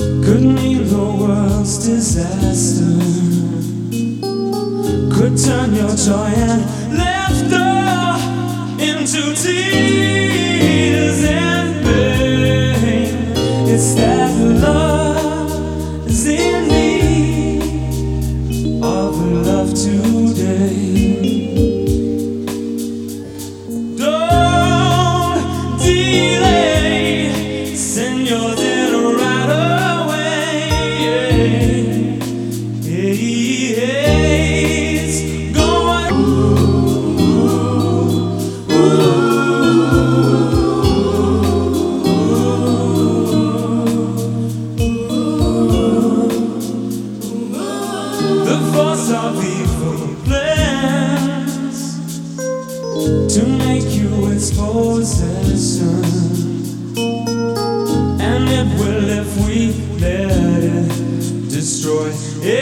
could mean the world's disaster, could turn your joy and laughter into tears and pain. It's that love is in need of love today. Don't delay, send your dinner right away. It's going. The force of evil plans to make you its possession, and it will if we let it destroy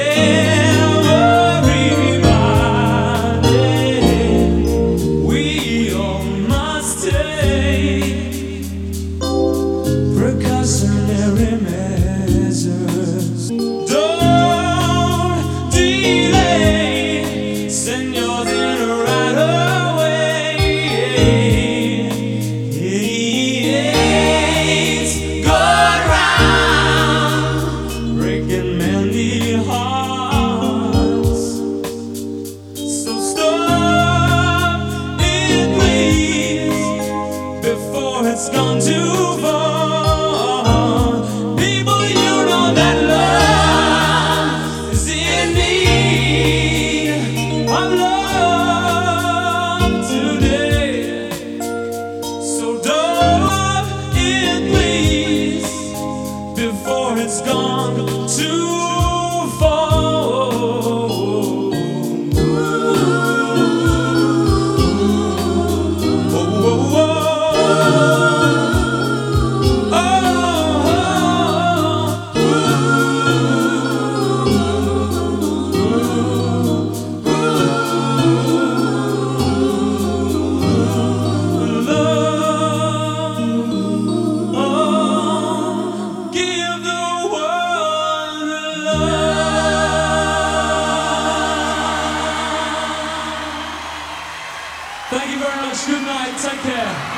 everybody. We all must take precautionary measures. Don't delay, send your dinner right away. It's going round, breaking many hearts. So stop it, please, before it's gone too far. People, you know that love is in need of love today. So don't it, please, before it's gone too far. Thank you very much. Good night. Take care.